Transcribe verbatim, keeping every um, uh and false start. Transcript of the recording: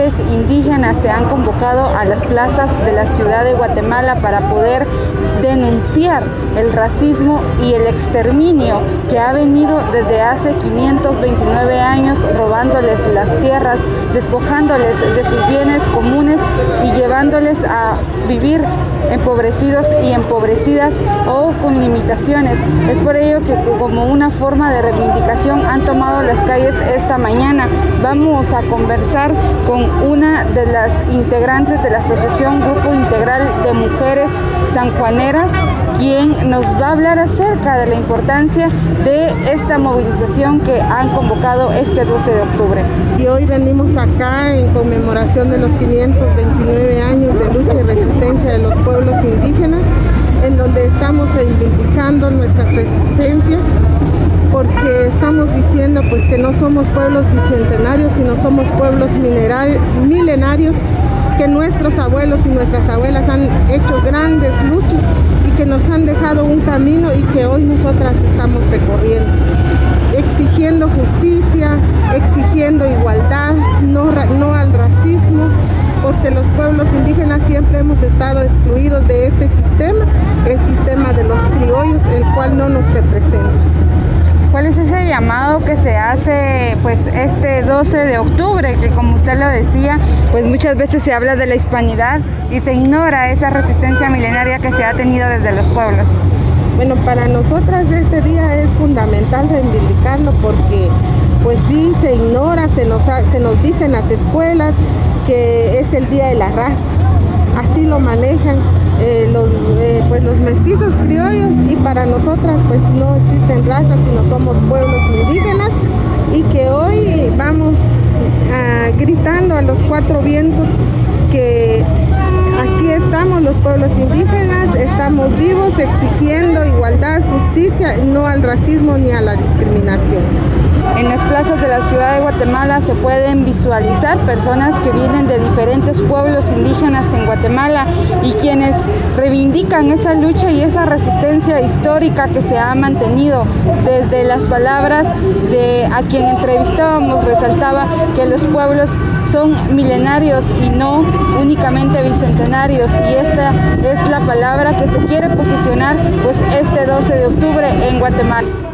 mujeres indígenas se han convocado a las plazas de la ciudad de Guatemala para poder denunciar el racismo y el exterminio que ha venido desde hace quinientos veintinueve años, robándoles las tierras, despojándoles de sus bienes comunes y llevándoles a vivir empobrecidos y empobrecidas o con limitaciones. Es por ello que como una forma de reivindicación han tomado las calles esta mañana. Vamos a conversar con una de las integrantes de la Asociación Grupo Integral de Mujeres Sanjuaneras, quien nos va a hablar acerca de la importancia de esta movilización que han convocado este doce de octubre. Y hoy venimos acá en conmemoración de los quinientos veintinueve años de lucha y resistencia de los pueblos indígenas, en donde estamos reivindicando nuestras resistencias, porque estamos diciendo pues que no somos pueblos bicentenarios, sino somos pueblos milenarios, que nuestros abuelos y nuestras abuelas han hecho grandes luchas y que nos han dejado un camino y que hoy nosotras estamos recorriendo, exigiendo justicia, exigiendo igualdad, no, no al racismo, porque los pueblos indígenas siempre hemos estado excluidos de este sistema, el sistema de los criollos, el cual no nos representa. ¿Cuál es ese llamado que se hace pues este doce de octubre, que como usted lo decía, pues muchas veces se habla de la hispanidad y se ignora esa resistencia milenaria que se ha tenido desde los pueblos? Bueno, para nosotras este día es fundamental reivindicarlo, porque pues sí se ignora, se nos, se nos dice en las escuelas que es el día de la raza, así lo manejan eh, los, eh, pues los mestizos criollos, y para nosotras pues no existen razas, sino somos pueblos indígenas, y que hoy vamos a, gritando a los cuatro vientos que aquí estamos los pueblos indígenas, estamos vivos exigiendo igualdad, justicia, no al racismo ni a la discriminación. En las plazas de la ciudad de Guatemala se pueden visualizar personas que vienen de diferentes pueblos indígenas en Guatemala y quienes reivindican esa lucha y esa resistencia histórica que se ha mantenido. Desde las palabras de a quien entrevistábamos resaltaba que los pueblos son milenarios y no únicamente bicentenarios, y esta es la palabra que se quiere posicionar pues este doce de octubre en Guatemala.